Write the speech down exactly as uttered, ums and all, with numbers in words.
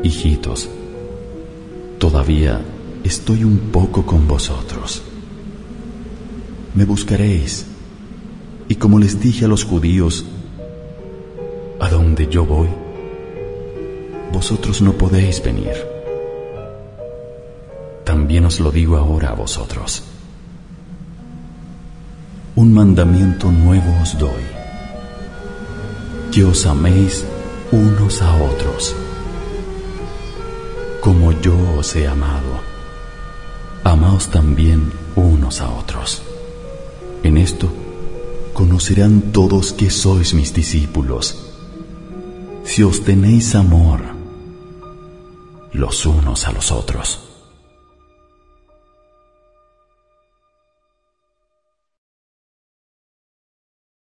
hijitos, todavía estoy un poco con vosotros. Me buscaréis, y como les dije a los judíos, a donde yo voy, vosotros no podéis venir. También os lo digo ahora a vosotros. Un mandamiento nuevo os doy, que os améis unos a otros. Como yo os he amado, amaos también unos a otros. En esto conocerán todos que sois mis discípulos, si os tenéis amor los unos a los otros.